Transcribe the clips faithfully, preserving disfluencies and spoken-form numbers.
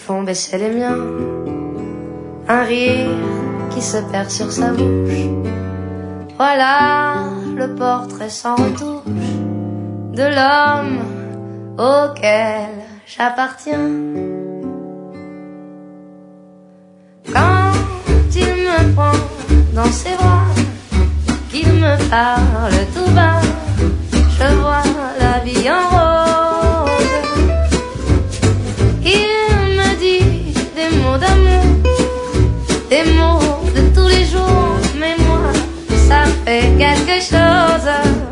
font baisser les miens, un rire qui se perd sur sa bouche. Voilà le portrait sans retouche de l'homme auquel j'appartiens. Quand il me prend dans ses bras, qu'il me parle tout bas, je vois la vie en rose. Il me dit des mots d'amour, des mots de tous les jours, mais moi, ça fait quelque chose.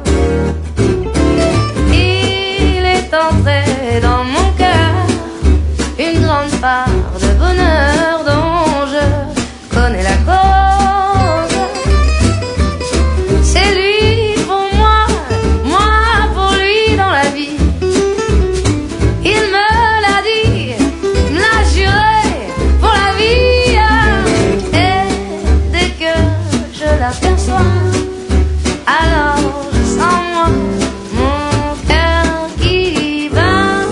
Il est entré dans mon cœur une grande part de bonheur dont je connais la cause. C'est lui pour moi, moi pour lui dans la vie. Il me l'a dit, me l'a juré pour la vie. Et dès que je l'aperçois, alors je sens moi mon cœur qui bat.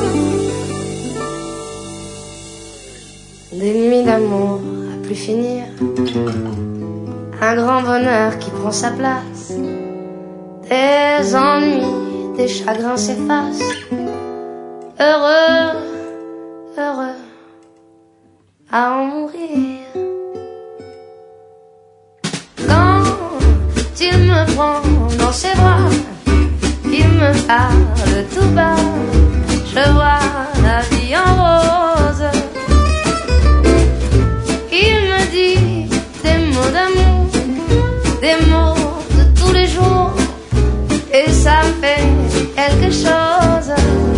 Des nuits d'amour à plus finir, un grand bonheur qui prend sa place, des ennuis, des chagrins s'effacent. Heureux, heureux à en mourir. Quand il me prend dans ses bras, il me parle tout bas, je vois la vie en rose. Il me dit des mots d'amour, des mots de tous les jours, et ça me fait quelque chose.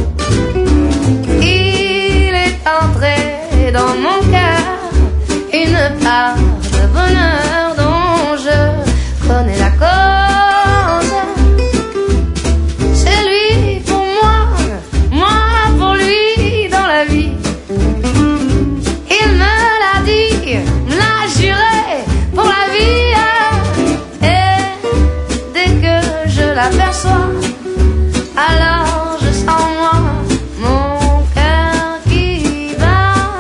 Il est entré dans mon cœur une part de bonheur dont je connais la cause. C'est lui pour moi, moi pour lui dans la vie. Il me l'a dit, me l'a juré pour la vie. Et dès que je l'aperçois, alors je sens moi mon cœur qui bat.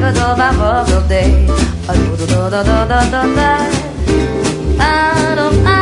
I don't